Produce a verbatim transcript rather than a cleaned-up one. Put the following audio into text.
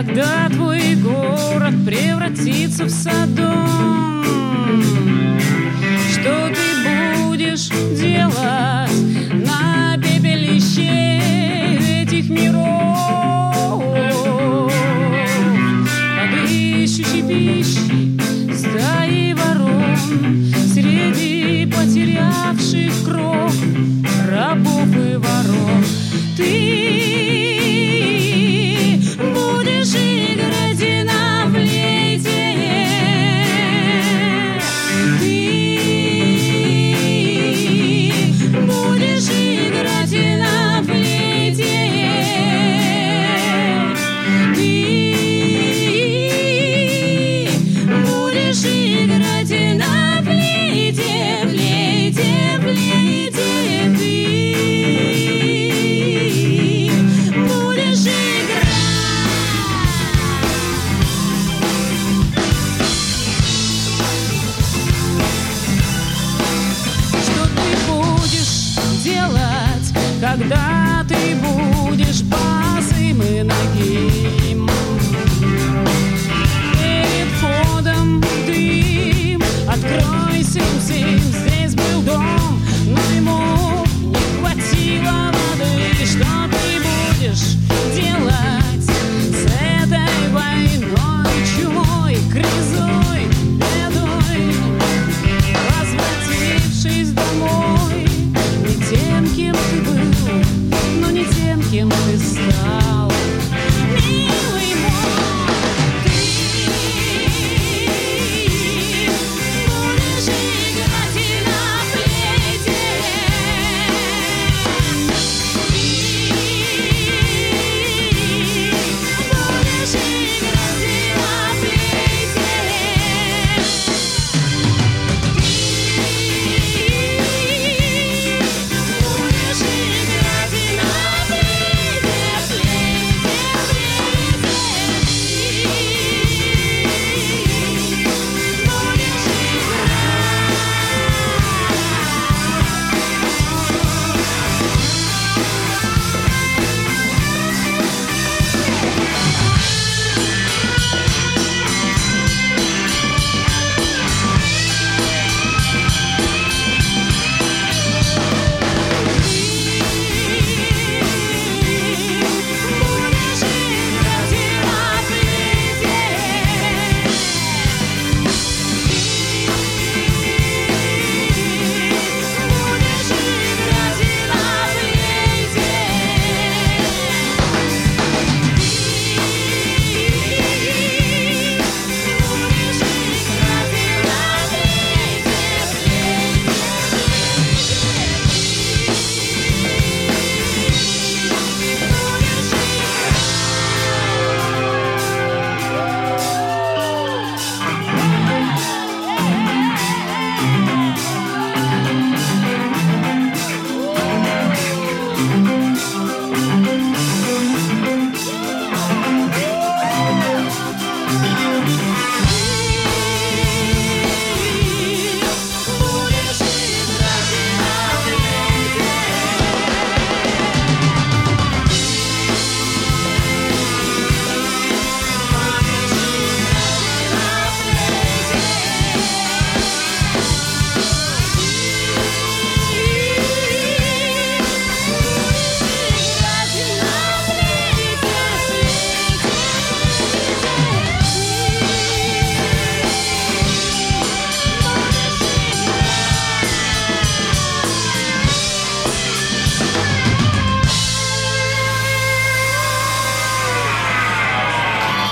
когда твой город превратится в Содом? Что ты будешь делать на пепелище этих миров? Под ищущей пищей стаи ворон среди потерявших кров рабов и воров. Ты будешь играть на флейте. Ты будешь играть на флейте. Ты будешь играть на флейте, флейте, флейте. Когда ты будешь босым и нагим, перед входом в дым открой сим-сим. Здесь был дом, но ему не хватило воды. Что ты будешь делать с этой войной, чумой, грязой, бедой? Возвратившись домой, не тем, кем ты был, но не тем, кем ты стал.